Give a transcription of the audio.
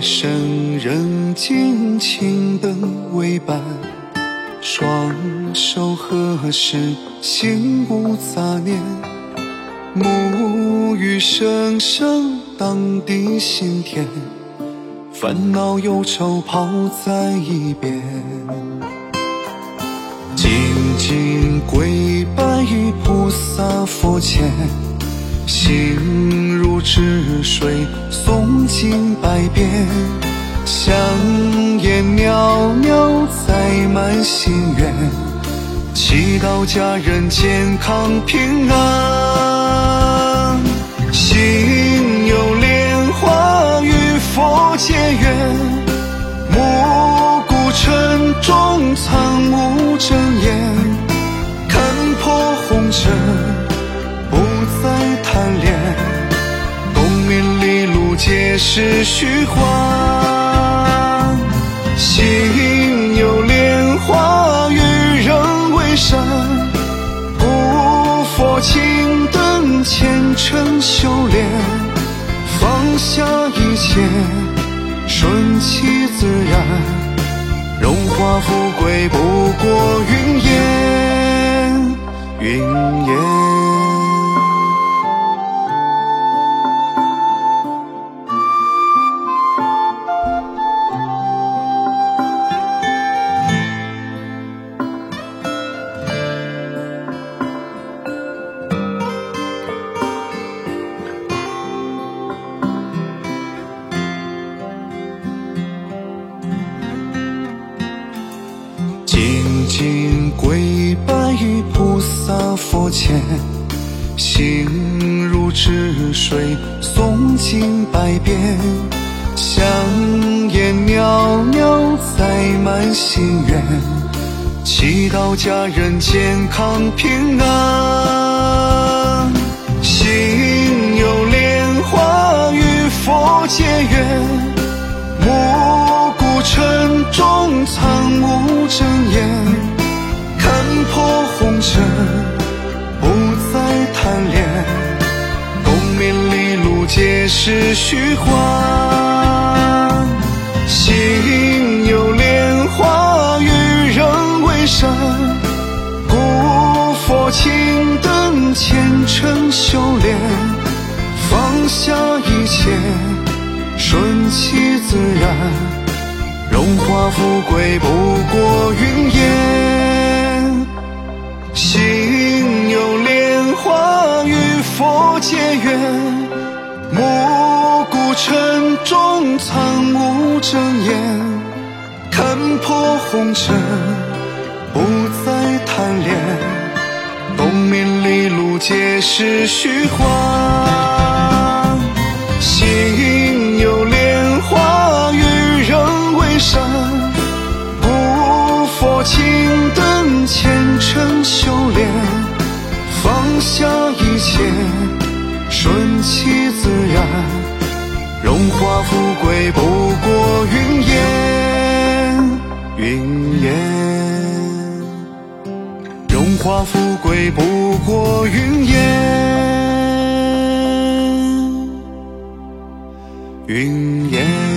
生人间情灯为伴，双手合十，心无杂念，沐浴声声荡涤心田，烦恼忧愁抛在一边，静静跪拜于菩萨佛前，心如止水，诵经百遍，香烟袅袅载满心愿，祈祷家人健康平安，心有莲花与佛结缘，暮鼓晨钟苍无睁眼，看破红尘不再贪恋，功名利禄皆是虚幻，心有莲花与人为善，古佛青灯虔诚修炼，放下一切顺其自然，荣华富贵不过云烟，云烟。静静跪拜于菩萨佛前，心如止水，诵经百遍，香烟袅袅载满心愿，祈祷家人健康平安，心有莲花与佛结缘，暮鼓晨钟苍无睁眼，看破红尘不再贪恋，功名利禄皆是虚幻，心有莲花与人为善，古佛青灯虔诚修炼，放下一切顺其自然，荣华富贵不过云烟，心有莲花与佛结缘，暮鼓晨钟苍无睁眼，看破红尘不再贪恋，功名利禄皆是虚幻，心有莲花与人为善，古佛青灯虔诚修炼，放下一切顺其自然，荣华富贵不过云烟，云烟，荣华富贵不过云烟，云烟。